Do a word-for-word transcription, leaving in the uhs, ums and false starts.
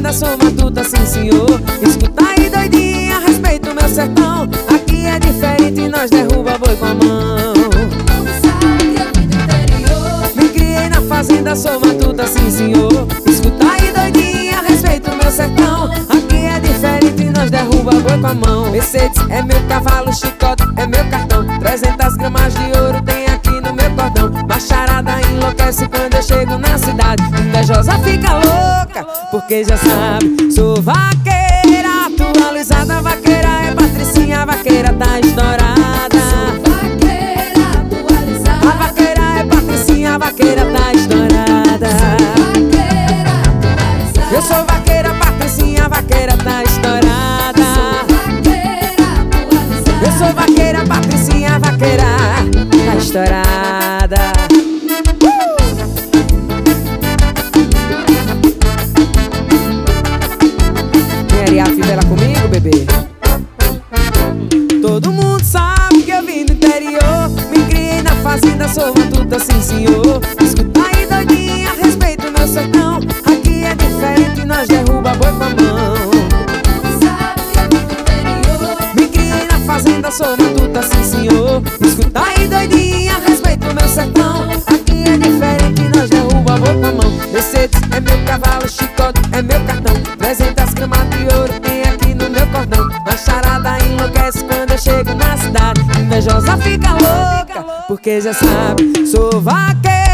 fazenda, sou matuta, sim senhor. Escuta aí doidinha, respeita o meu sertão. Aqui é diferente, nós derruba boi com a mão. Me criei na fazenda, sou matuta, sim senhor. Escuta aí doidinha, respeita o meu sertão. Aqui é diferente, nós derruba boi com a mão. Mercedes é meu cavalo, chicote é meu cartão. Trezentas gramas de ouro tem aqui no meu cordão. Macharada enlouquece quando eu chego na cidade. Invejosa fica louca, porque já sabe, sou vaqueira atualizada. Vaqueira é Patricinha, vaqueira tá estourada. Sou vaqueira atualizada. A vaqueira é Patricinha, vaqueira tá estourada. Vaqueira atualizada. Eu sou vaqueira, Patricinha, vaqueira tá estourada. Vaqueira atualizada. Eu sou vaqueira, Patricinha, vaqueira tá estourada. Quer a fivela comigo, bebê? Todo mundo sabe que eu vim do interior. Me criei na fazenda, sou matuta, sim senhor. Escuta aí doidinha, respeita o meu sertão. Aqui é diferente, nós derruba boi com a mão. Me criei na fazenda, sou matuta, sim senhor. Escuta aí doidinha, respeita o meu sertão. Aqui é diferente, nós derruba boi com a mão. Mercedes é meu cavalo, chicote é meu cartão. Trezentas gramas de ouro tem aqui no meu cordão. Macharada enlouquece quando eu chego na cidade. Invejosa fica louca, porque já sabe, sou vaqueira